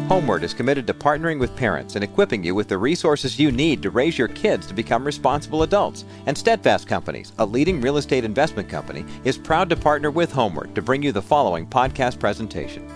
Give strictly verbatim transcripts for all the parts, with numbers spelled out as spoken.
Homeward is committed to partnering with parents and equipping you with the resources you need to raise your kids to become responsible adults. And Steadfast Companies, a leading real estate investment company, is proud to partner with Homeward to bring you the following podcast presentation.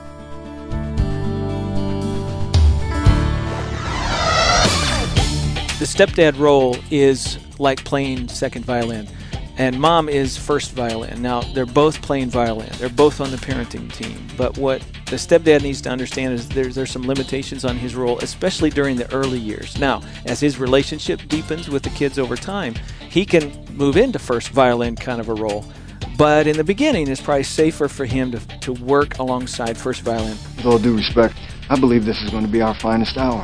The stepdad role is like playing second violin, and mom is first violin. Now, they're both playing violin. They're both on the parenting team. But what the stepdad needs to understand is there's, there's some limitations on his role, especially during the early years. Now, as his relationship deepens with the kids over time, he can move into first violin kind of a role. But in the beginning, it's probably safer for him to, to work alongside first violin. With all due respect, I believe this is going to be our finest hour.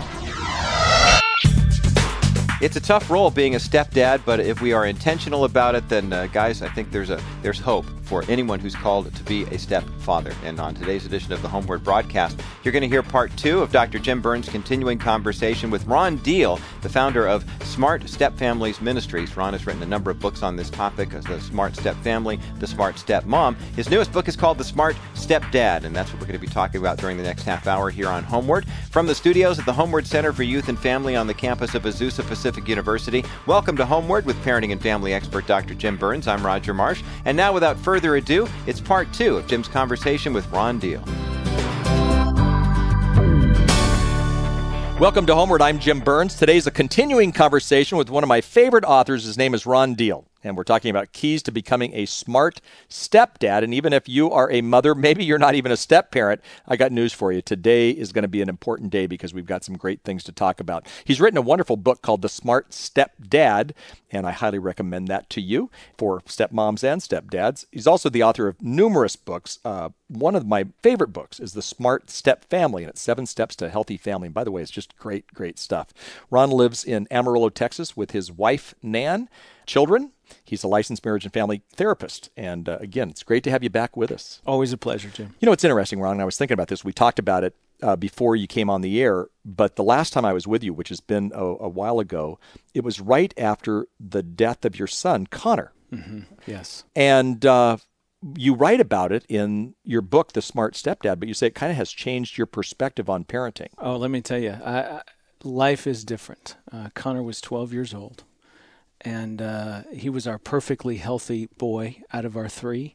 It's a tough role being a stepdad, but if we are intentional about it, then uh, guys, I think there's a there's hope for anyone who's called to be a stepfather. And on today's edition of the Homeward broadcast, you're going to hear part two of Doctor Jim Burns' continuing conversation with Ron Deal, the founder of Smart Step Families Ministries. Ron has written a number of books on this topic, the Smart Step Family, the Smart Step Mom. His newest book is called The Smart Step Dad, and that's what we're going to be talking about during the next half hour here on Homeward. From the studios at the Homeward Center for Youth and Family on the campus of Azusa Pacific University, welcome to Homeward with parenting and family expert Doctor Jim Burns. I'm Roger Marsh. And now, without further ado, it's part two of Jim's conversation with Ron Deal. Welcome to Homeward. I'm Jim Burns. Today's a continuing conversation with one of my favorite authors. His name is Ron Deal. And we're talking about keys to becoming a smart stepdad. And even if you are a mother, maybe you're not even a step-parent, I got news for you. Today is going to be an important day because we've got some great things to talk about. He's written a wonderful book called The Smart Stepdad, and I highly recommend that to you for stepmoms and stepdads. He's also the author of numerous books. Uh, one of my favorite books is The Smart Step Family, and it's Seven Steps to a Healthy Family. And by the way, it's just great, great stuff. Ron lives in Amarillo, Texas with his wife, Nan, children. He's a licensed marriage and family therapist. And uh, again, it's great to have you back with us. Always a pleasure, Jim. You know, it's interesting, Ron, and I was thinking about this. We talked about it uh, before you came on the air, but the last time I was with you, which has been a, a while ago, it was right after the death of your son, Connor. Mm-hmm. Yes. And uh, you write about it in your book, The Smart Stepdad, but you say it kind of has changed your perspective on parenting. Oh, let me tell you, I, I, life is different. Uh, Connor was twelve years old. And uh, he was our perfectly healthy boy out of our three.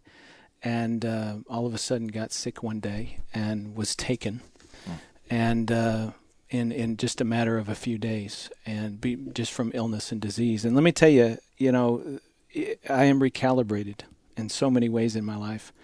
And uh, all of a sudden got sick one day and was taken. Hmm. And uh, in in just a matter of a few days, and be, just from illness and disease. And let me tell you, you know, I am recalibrated in so many ways in my life.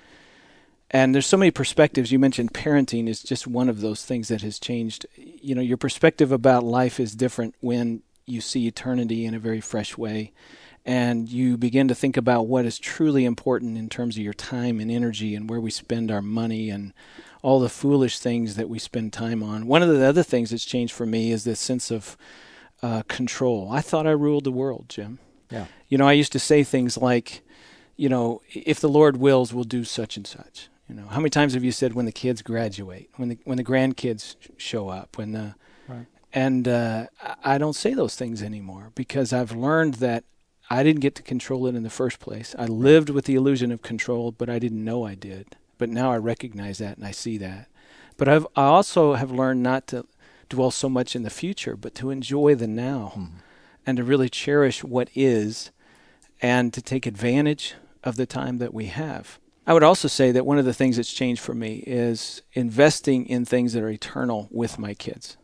And there's so many perspectives. You mentioned parenting is just one of those things that has changed. You know, your perspective about life is different when you see eternity in a very fresh way, and you begin to think about what is truly important in terms of your time and energy and where we spend our money and all the foolish things that we spend time on. One of the other things that's changed for me is this sense of uh, control. I thought I ruled the world, Jim. Yeah. You know, I used to say things like, you know, if the Lord wills, we'll do such and such. You know, how many times have you said when the kids graduate, when the when the grandkids show up, when the right. And uh, I don't say those things anymore because I've learned that I didn't get to control it in the first place. I lived with the illusion of control, but I didn't know I did. But now I recognize that and I see that. But I've I also have learned not to dwell so much in the future, but to enjoy the now mm-hmm. and to really cherish what is and to take advantage of the time that we have. I would also say that one of the things that's changed for me is investing in things that are eternal with my kids.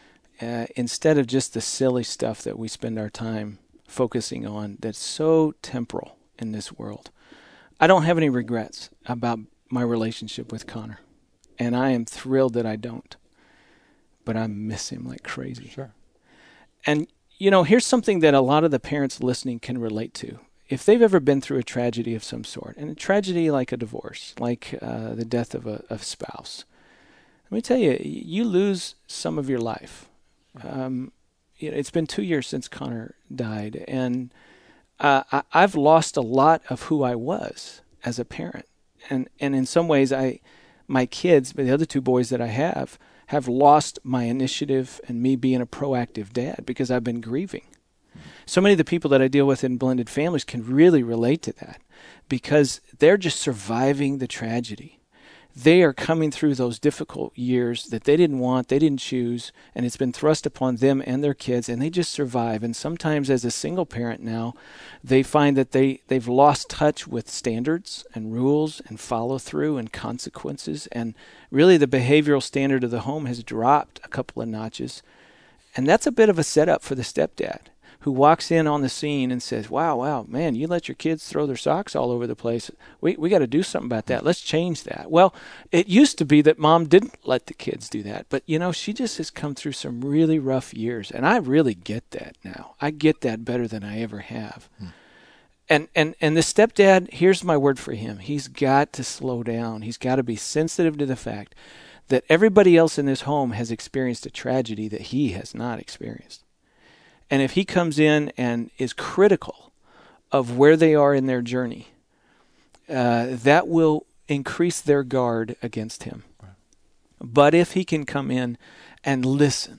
Uh, instead of just the silly stuff that we spend our time focusing on that's so temporal in this world. I don't have any regrets about my relationship with Connor, and I am thrilled that I don't, but I miss him like crazy. Sure. And, you know, here's something that a lot of the parents listening can relate to. If they've ever been through a tragedy of some sort, and a tragedy like a divorce, like uh, the death of a, of a spouse, let me tell you, you lose some of your life. Um, you know, it's been two years since Connor died, and uh, I, I've lost a lot of who I was as a parent. And and in some ways, I, my kids, the other two boys that I have, have lost my initiative and me being a proactive dad because I've been grieving. So many of the people that I deal with in blended families can really relate to that because they're just surviving the tragedy. they are coming through those difficult years that they didn't want, they didn't choose, and it's been thrust upon them and their kids, and they just survive. And sometimes as a single parent now, they find that they, they've lost touch with standards and rules and follow-through and consequences, and really the behavioral standard of the home has dropped a couple of notches. And that's a bit of a setup for the stepdad, who walks in on the scene and says, wow, wow, man, you let your kids throw their socks all over the place. We we got to do something about that. Let's change that. Well, it used to be that mom didn't let the kids do that. But, you know, she just has come through some really rough years. And I really get that now. I get that better than I ever have. Hmm. And, and, and the stepdad, here's my word for him. He's got to slow down. He's got to be sensitive to the fact that everybody else in this home has experienced a tragedy that he has not experienced. And if he comes in and is critical of where they are in their journey, uh, that will increase their guard against him. Right. But if he can come in and listen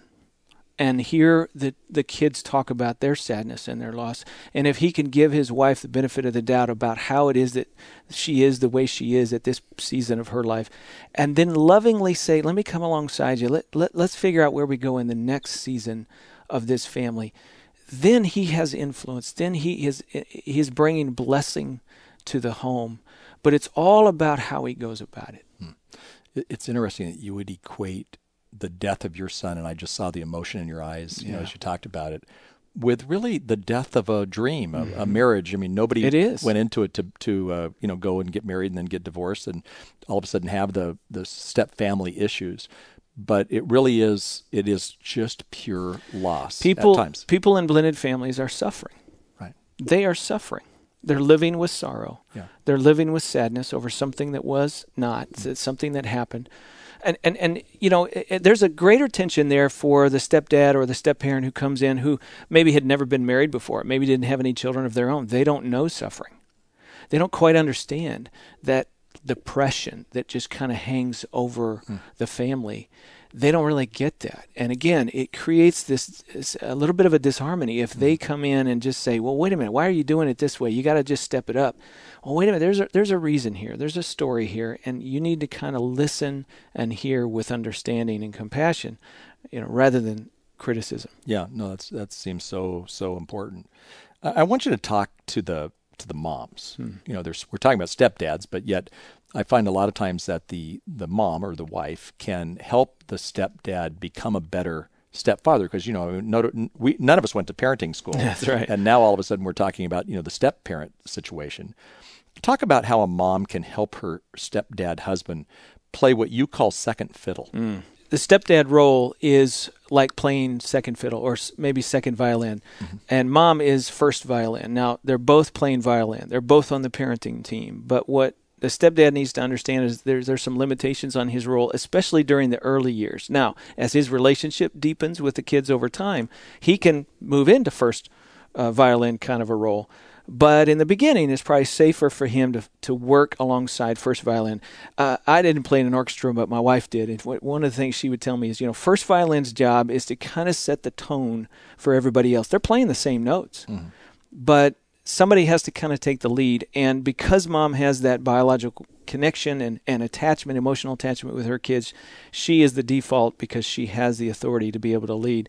and hear the, the kids talk about their sadness and their loss, and if he can give his wife the benefit of the doubt about how it is that she is the way she is at this season of her life, and then lovingly say, let me come alongside you, let, let, let's figure out where we go in the next season of this family, then he has influence. Then he is he is bringing blessing to the home. But it's all about how he goes about it. Hmm. It's interesting that you would equate the death of your son, and I just saw the emotion in your eyes, you yeah. know, as you talked about it, with really the death of a dream, a, mm-hmm. a marriage. I mean, nobody it is. went into it to to uh, you know go and get married and then get divorced, and all of a sudden have the the step family issues. But it really is, it is just pure loss people, at times. People in blended families are suffering. Right. They are suffering. They're living with sorrow. Yeah. They're living with sadness over something that was not, mm-hmm. something that happened. And, and, and you know, it, it, there's a greater tension there for the stepdad or the stepparent who comes in who maybe had never been married before, maybe didn't have any children of their own. They don't know suffering. They don't quite understand that depression that just kind of hangs over hmm. the family. They don't really get that. And again, it creates this, this a little bit of a disharmony if hmm. they come in and just say, well, wait a minute, why are you doing it this way? You got to just step it up. Well, wait a minute, there's a, there's a reason here. There's a story here, and you need to kind of listen and hear with understanding and compassion, you know, rather than criticism. Yeah, no, that's that seems so so important. I, I want you to talk to the to the moms. Hmm. You know, there's we're talking about stepdads, but yet I find a lot of times that the the mom or the wife can help the stepdad become a better stepfather, because you know no, we none of us went to parenting school. That's right. And now all of a sudden we're talking about you know the step parent situation. Talk about how a mom can help her stepdad husband play what you call second fiddle. Mm. The stepdad role is like playing second fiddle or maybe second violin, mm-hmm. and mom is first violin. Now, they're both playing violin. They're both on the parenting team. But what the stepdad needs to understand is there's, there's some limitations on his role, especially during the early years. Now, as his relationship deepens with the kids over time, he can move into first uh, violin kind of a role. But in the beginning, it's probably safer for him to to work alongside first violin. Uh, I didn't play in an orchestra, but my wife did. And one of the things she would tell me is, you know, first violin's job is to kind of set the tone for everybody else. They're playing the same notes, mm-hmm. but somebody has to kind of take the lead. And because mom has that biological connection and, and attachment, emotional attachment with her kids, she is the default because she has the authority to be able to lead.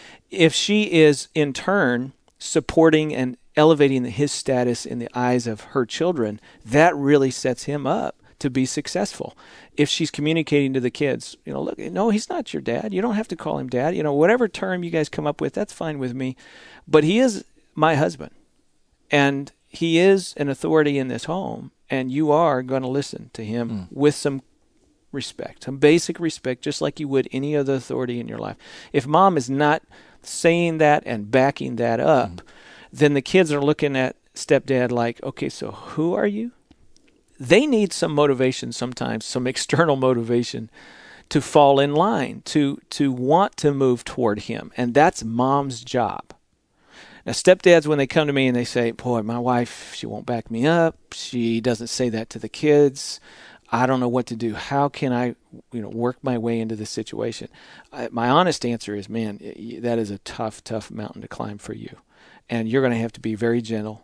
If she is, in turn, supporting and elevating his status in the eyes of her children, that really sets him up to be successful. If she's communicating to the kids, you know, look, no, he's not your dad. You don't have to call him dad. You know, whatever term you guys come up with, that's fine with me. But he is my husband, and he is an authority in this home, and you are going to listen to him mm. with some respect, some basic respect, just like you would any other authority in your life. If mom is not saying that and backing that up, mm. then the kids are looking at stepdad like, okay, so who are you? They need some motivation sometimes, some external motivation to fall in line, to to want to move toward him. And that's mom's job. Now, stepdads, when they come to me and they say, boy, my wife, she won't back me up. She doesn't say that to the kids. I don't know what to do. How can I, you know, work my way into this situation? I, my honest answer is, man, that is a tough, tough mountain to climb for you. And you're going to have to be very gentle.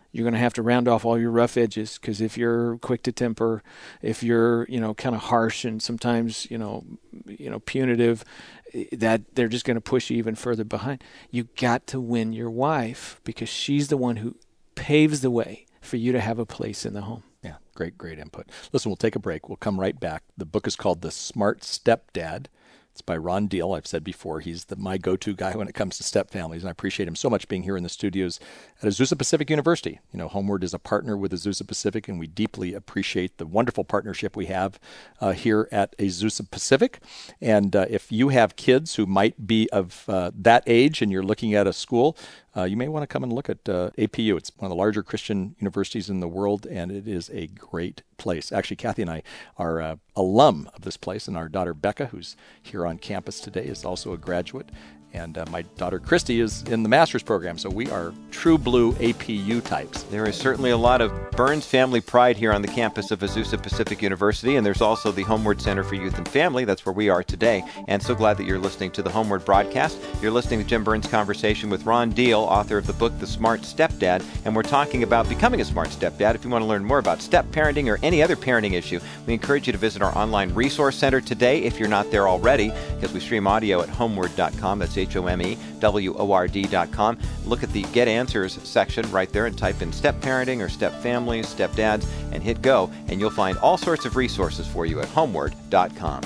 You're going to have to round off all your rough edges, because if you're quick to temper, if you're, you know, kind of harsh and sometimes, you know, you know, punitive, that they're just going to push you even further behind. You got to win your wife, because she's the one who paves the way for you to have a place in the home. Yeah, great, great input. Listen, we'll take a break. We'll come right back. The book is called The Smart Stepdad. It's by Ron Deal. I've said before, he's the, my go-to guy when it comes to step families, and I appreciate him so much being here in the studios at Azusa Pacific University. You know, Homeward is a partner with Azusa Pacific, and we deeply appreciate the wonderful partnership we have uh, here at Azusa Pacific. And uh, if you have kids who might be of uh, that age and you're looking at a school, Uh, you may want to come and look at uh, A P U. It's one of the larger Christian universities in the world, and it is a great place. Actually, Kathy and I are uh, alum of this place, and our daughter Becca, who's here on campus today, is also a graduate. And uh, my daughter Christy is in the master's program, so we are true blue A P U types. There is certainly a lot of Burns family pride here on the campus of Azusa Pacific University, and there's also the Homeward Center for Youth and Family. That's where we are today, and so glad that you're listening to the Homeward broadcast. You're listening to Jim Burns' conversation with Ron Deal, author of the book The Smart Stepdad, and we're talking about becoming a smart stepdad. If you want to learn more about step parenting or any other parenting issue, we encourage you to visit our online resource center today if you're not there already, because we stream audio at homeward dot com. That's H O M E W O R D dot com. Look at the Get Answers section right there and type in step parenting or step families, step dads, and hit go, and you'll find all sorts of resources for you at homeward dot com.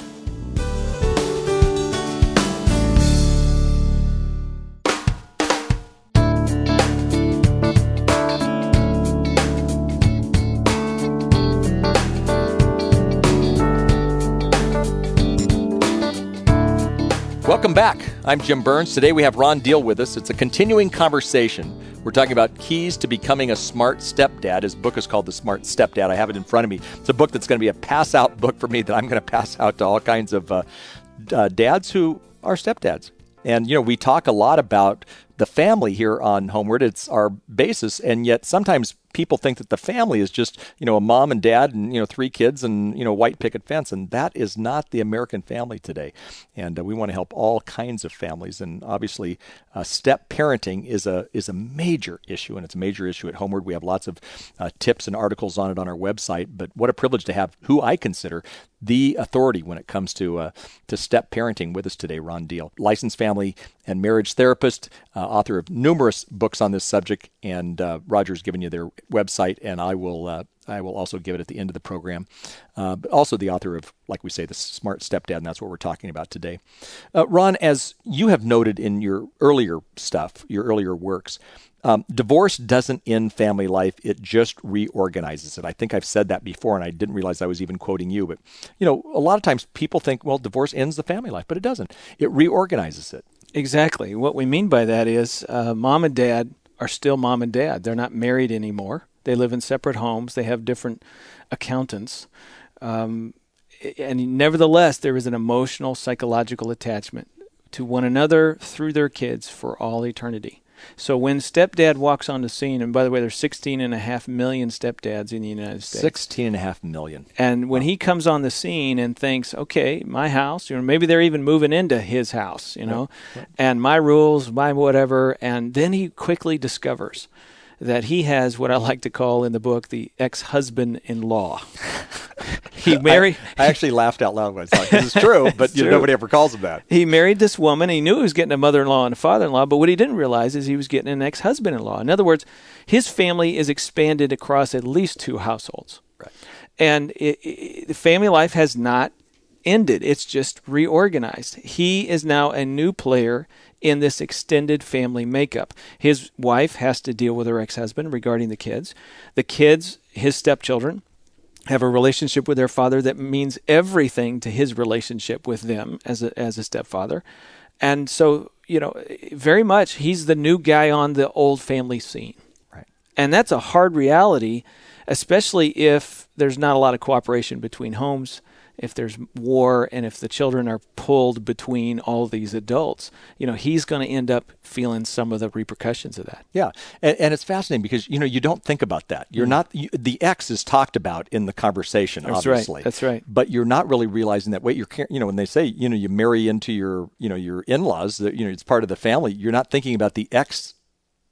Welcome back. I'm Jim Burns. Today we have Ron Deal with us. It's a continuing conversation. We're talking about keys to becoming a smart stepdad. His book is called The Smart Stepdad. I have it in front of me. It's a book that's going to be a pass-out book for me that I'm going to pass out to all kinds of uh, uh, dads who are stepdads. And, you know, we talk a lot about the family here on Homeward. It's our basis, and yet sometimes people think that the family is just, you know, a mom and dad and, you know, three kids and, you know, white picket fence. And that is not the American family today. And uh, we want to help all kinds of families. And obviously, uh, step parenting is a is a major issue, and it's a major issue at Homeward. We have lots of uh, tips and articles on it on our website. But what a privilege to have who I consider the authority when it comes to uh, to step parenting with us today, Ron Deal, licensed family and marriage therapist, uh, author of numerous books on this subject. And uh, Roger's given you their website, and I will uh, I will also give it at the end of the program. Uh, but also the author of, like we say, The Smart Stepdad, and that's what we're talking about today. Uh, Ron, as you have noted in your earlier stuff, your earlier works, um, divorce doesn't end family life. It just reorganizes it. I think I've said that before, and I didn't realize I was even quoting you. But, you know, a lot of times people think, well, divorce ends the family life, but it doesn't. It reorganizes it. Exactly. What we mean by that is uh, mom and dad are still mom and dad. They're not married anymore. They live in separate homes. They have different accountants. Um, and nevertheless, there is an emotional, psychological attachment to one another through their kids for all eternity. So when stepdad walks on the scene, and by the way, there's sixteen and a half million stepdads in the United States. sixteen and a half million. And when he comes on the scene and thinks, okay, my house, you know, maybe they're even moving into his house, you know, right, right. and my rules, my whatever, and then he quickly discovers that he has what I like to call in the book the ex-husband-in-law. He married. I, I actually laughed out loud when I saw it because it's true, but it's you know, true. nobody ever calls him that. He married this woman. He knew he was getting a mother-in-law and a father-in-law, but what he didn't realize is he was getting an ex-husband-in-law. In other words, his family is expanded across at least two households. Right. And it, it, the family life has not ended. It's just reorganized. He is now a new player in this extended family makeup. His wife has to deal with her ex-husband regarding the kids. The kids, his stepchildren, have a relationship with their father that means everything to his relationship with them as a, as a stepfather. And so, you know, very much he's the new guy on the old family scene. Right. And that's a hard reality, especially if there's not a lot of cooperation between homes, if there's war, and if the children are pulled between all these adults. You know, he's going to end up feeling some of the repercussions of that. Yeah, and, and it's fascinating because, you know, you don't think about that. You're mm. not, you, the ex is talked about in the conversation, That's obviously. Right. That's right. But you're not really realizing that, wait, you're, you know, when they say, you know, you marry into your, you know, your in-laws, that, you know, it's part of the family, you're not thinking about the ex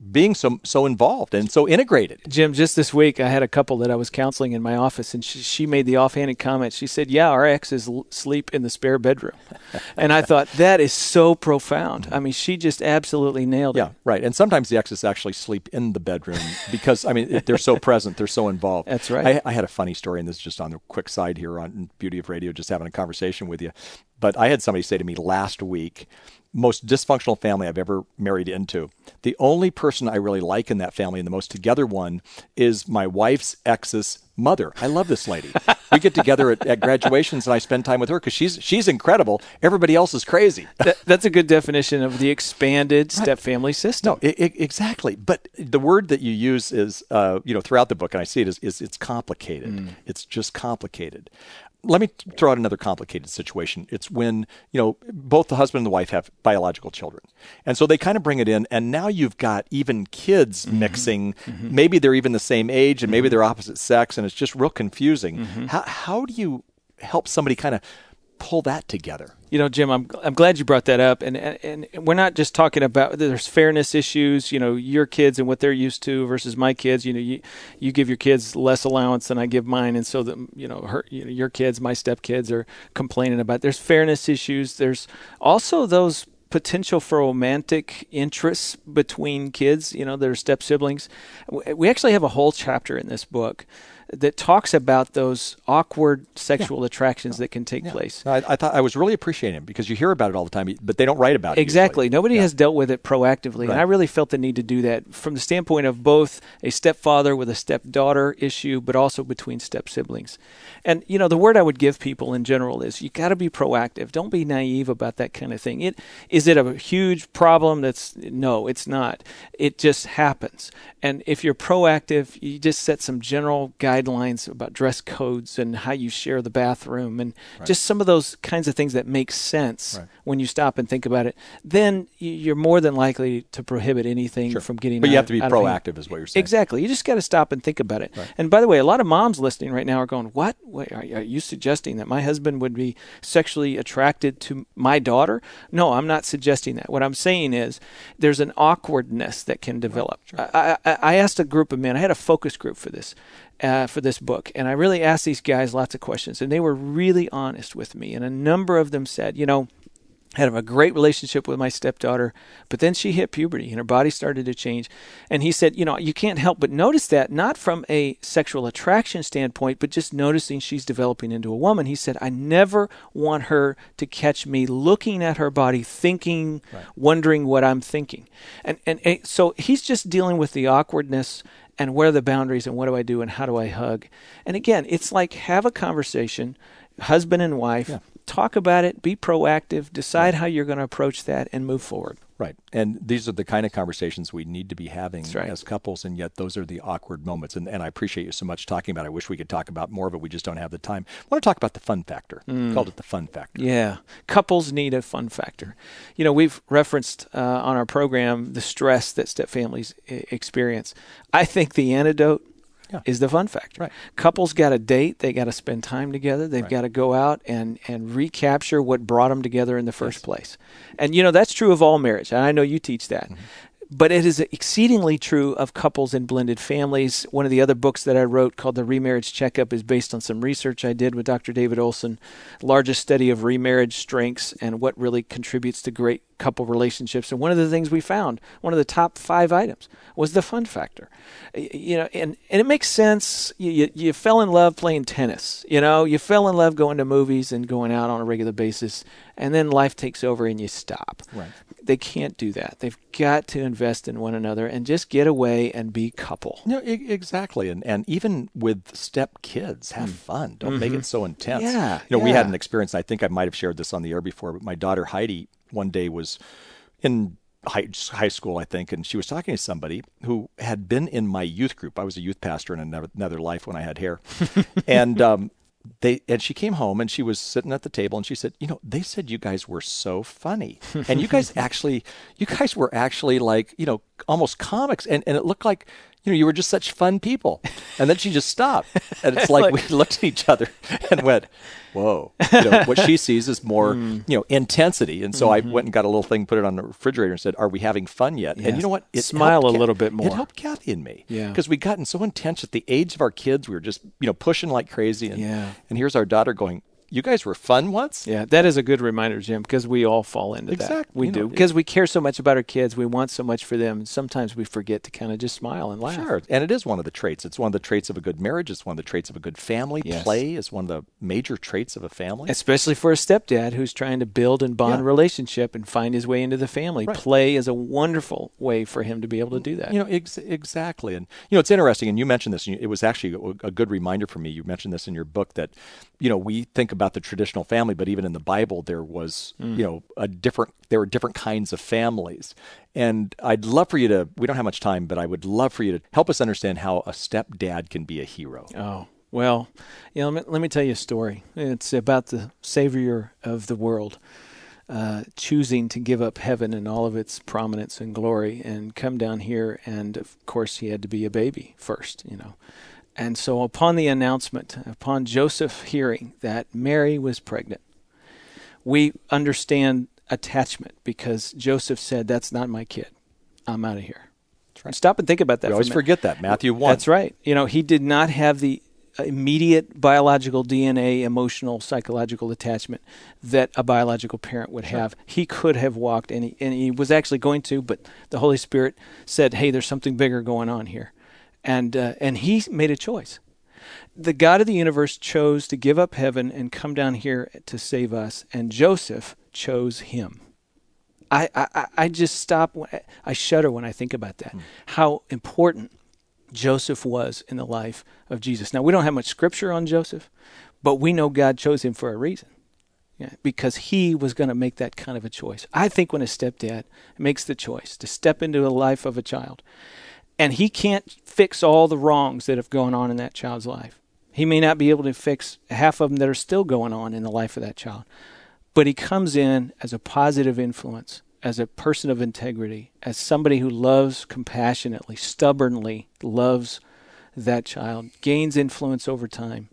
being so so involved and so integrated. Jim, just this week, I had a couple that I was counseling in my office, and she, she made the offhanded comment. She said, yeah, our exes l- sleep in the spare bedroom. And I thought, that is so profound. I mean, she just absolutely nailed Yeah, it. right. And sometimes the exes actually sleep in the bedroom because, I mean, they're so present, they're so involved. That's right. I, I had a funny story, and this is just on the quick side here on Beauty of Radio, just having a conversation with you. But I had somebody say to me last week, most dysfunctional family I've ever married into. The only person I really like in that family and the most together one is my wife's ex's mother. I love this lady. We get together at, at graduations and I spend time with her because she's she's incredible. Everybody else is crazy. That, that's a good definition of the expanded step family system. No, I- I- exactly. But the word that you use is, uh, you know, throughout the book, and I see it, is, is it's complicated. Mm. It's just complicated. Let me throw out another complicated situation. It's when, you know, both the husband and the wife have biological children. And so they kind of bring it in, and now you've got even kids mm-hmm. mixing. Mm-hmm. Maybe they're even the same age, and maybe they're opposite sex, and it's just real confusing. Mm-hmm. How, how do you help somebody kind of pull that together? You know, Jim, I'm I'm glad you brought that up, and, and and we're not just talking about there's fairness issues. You know, your kids and what they're used to versus my kids. You know, you you give your kids less allowance than I give mine, and so that you know, her, you know, your kids, my stepkids, are complaining about. There's fairness issues. There's also those potential for romantic interests between kids. You know, that are step siblings. We actually have a whole chapter in this book that talks about those awkward sexual yeah. attractions that can take yeah. place. I, I thought I was really appreciating it because you hear about it all the time, but they don't write about it. Exactly. Usually. Nobody yeah. has dealt with it proactively, right. and I really felt the need to do that from the standpoint of both a stepfather with a stepdaughter issue, but also between step siblings. And, you know, the word I would give people in general is you got to be proactive. Don't be naive about that kind of thing. It is it a huge problem? That's no, it's not. It just happens. And if you're proactive, you just set some general guidelines about dress codes and how you share the bathroom and right. just some of those kinds of things that make sense right. when you stop and think about it. Then you're more than likely to prohibit anything sure. from getting But out, you have to be proactive is what you're saying. Exactly. You just got to stop and think about it. Right. And by the way, a lot of moms listening right now are going, what? Wait, are you suggesting that my husband would be sexually attracted to my daughter? No, I'm not suggesting that. What I'm saying is there's an awkwardness that can develop. Right. Sure. I, I, I asked a group of men, I had a focus group for this, uh, for this book, and I really asked these guys lots of questions, and they were really honest with me. And a number of them said, you know, I had a great relationship with my stepdaughter, but then she hit puberty and her body started to change. And he said, you know, you can't help but notice that, not from a sexual attraction standpoint, but just noticing she's developing into a woman. He said, I never want her to catch me looking at her body, thinking, right. wondering what I'm thinking. And, and and so he's just dealing with the awkwardness and where are the boundaries and what do I do and how do I hug? And again, it's like have a conversation, husband and wife, yeah. talk about it, be proactive, decide right. how you're going to approach that, and move forward. Right. And these are the kind of conversations we need to be having right. as couples, and yet those are the awkward moments. And, and I appreciate you so much talking about it. I wish we could talk about more of it. We just don't have the time. I want to talk about the fun factor. Mm. Called it the fun factor. Yeah. Couples need a fun factor. You know, we've referenced uh, on our program the stress that step families I- experience. I think the antidote Yeah. is the fun factor. Right. Couples got a date. They got to spend time together. They've right. got to go out and, and recapture what brought them together in the first yes. place. And, you know, that's true of all marriage. And I know you teach that. Mm-hmm. But it is exceedingly true of couples in blended families. One of the other books that I wrote called The Remarriage Checkup is based on some research I did with Doctor David Olson, largest study of remarriage strengths and what really contributes to great couple relationships. And one of the things we found, one of the top five items, was the fun factor. You know, and, and it makes sense. You, you, you fell in love playing tennis. You know, you fell in love going to movies and going out on a regular basis, and then life takes over and you stop. Right. They can't do that. They've got to invest in one another and just get away and be couple. No, I- exactly. And and even with step kids, have mm. fun. Don't mm-hmm. make it so intense. Yeah. You know, yeah. we had an experience, I think I might have shared this on the air before, but my daughter Heidi one day was in high, high school, I think, and she was talking to somebody who had been in my youth group. I was a youth pastor in another, another life when I had hair. and um They and she came home and she was sitting at the table and she said, you know, they said you guys were so funny. And you guys actually, you guys were actually like, you know, almost comics, and, and it looked like, you know, you were just such fun people. And then she just stopped. And it's like, like we looked at each other and went, whoa. You know, what she sees is more, mm. you know, intensity. And so mm-hmm. I went and got a little thing, put it on the refrigerator and said, are we having fun yet? Yes. And you know what? It Smile a little bit more. It helped Kathy and me. Yeah. Because we'd gotten so intense at the age of our kids. We were just, you know, pushing like crazy. And, yeah. and here's our daughter going, you guys were fun once? Yeah, that is a good reminder, Jim, because we all fall into exactly. that. We you do. Know, because we care so much about our kids. We want so much for them. And sometimes we forget to kind of just smile and laugh. Sure. And it is one of the traits. It's one of the traits of a good marriage. It's one of the traits of a good family. Yes. Play is one of the major traits of a family. Especially for a stepdad who's trying to build and bond yeah. relationship and find his way into the family. Right. Play is a wonderful way for him to be able to do that. You know, ex- exactly. And, you know, it's interesting, and you mentioned this, and it was actually a, a good reminder for me. You mentioned this in your book that, you know, we think about the traditional family, but even in the Bible, there was, mm. you know, a different, there were different kinds of families. And I'd love for you to, we don't have much time, but I would love for you to help us understand how a stepdad can be a hero. Oh, well, you know, let me, let me tell you a story. It's about the Savior of the world uh, choosing to give up heaven and all of its prominence and glory and come down here. And of course, he had to be a baby first, you know. And so upon the announcement, upon Joseph hearing that Mary was pregnant, we understand attachment because Joseph said, that's not my kid. I'm out of here. That's right. Stop and think about that. We always forget that. Matthew one. That's right. You know, he did not have the immediate biological D N A, emotional, psychological attachment that a biological parent would have. Sure. He could have walked, and he, and he was actually going to, but the Holy Spirit said, hey, there's something bigger going on here. And uh, and he made a choice. The God of the universe chose to give up heaven and come down here to save us, and Joseph chose him. I I, I just stop. I shudder when I think about that. Mm. How important Joseph was in the life of Jesus. Now, we don't have much scripture on Joseph, but we know God chose him for a reason. Yeah, because he was going to make that kind of a choice. I think when a stepdad makes the choice to step into the life of a child, and he can't fix all the wrongs that have gone on in that child's life. He may not be able to fix half of them that are still going on in the life of that child. But he comes in as a positive influence, as a person of integrity, as somebody who loves compassionately, stubbornly loves that child, gains influence over time.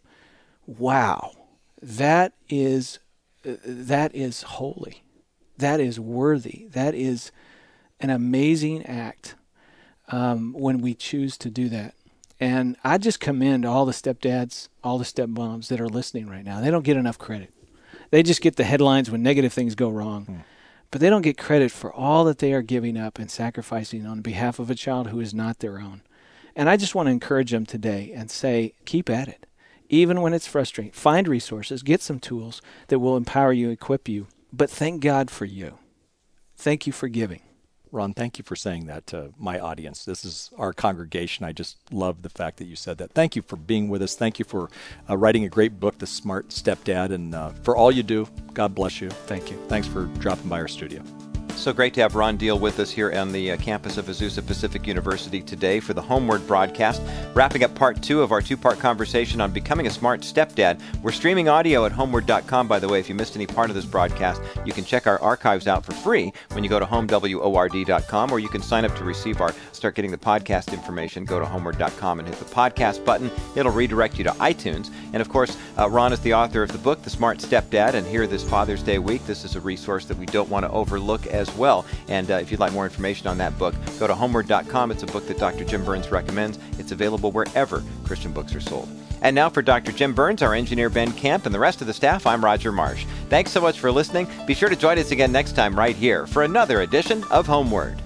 Wow. That is, uh, that is holy. That is worthy. That is an amazing act. Um, when we choose to do that. And I just commend all the stepdads, all the stepmoms that are listening right now. They don't get enough credit. They just get the headlines when negative things go wrong. Hmm. But they don't get credit for all that they are giving up and sacrificing on behalf of a child who is not their own. And I just want to encourage them today and say, keep at it. Even when it's frustrating, find resources, get some tools that will empower you, equip you. But thank God for you. Thank you for giving. Ron, thank you for saying that to my audience. This is our congregation. I just love the fact that you said that. Thank you for being with us. Thank you for uh, writing a great book, The Smart Stepdad, and uh, for all you do. God bless you. Thank you. Thanks for dropping by our studio. So great to have Ron Deal with us here on the uh, campus of Azusa Pacific University today for the Homeward broadcast. Wrapping up part two of our two-part conversation on becoming a smart stepdad. We're streaming audio at homeward dot com, by the way. If you missed any part of this broadcast, you can check our archives out for free when you go to home word dot com, or you can sign up to receive our, start getting the podcast information. Go to homeward dot com and hit the podcast button. It'll redirect you to iTunes. And of course, uh, Ron is the author of the book, The Smart Stepdad, and here this Father's Day week, this is a resource that we don't want to overlook as well. And uh, if you'd like more information on that book, go to homeward dot com. It's a book that Doctor Jim Burns recommends. It's available wherever Christian books are sold. And now for Doctor Jim Burns, our engineer Ben Kemp, and the rest of the staff, I'm Roger Marsh. Thanks so much for listening. Be sure to join us again next time right here for another edition of Homeward.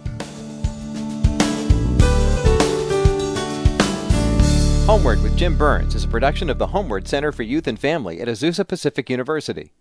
Homeward with Jim Burns is a production of the Homeward Center for Youth and Family at Azusa Pacific University.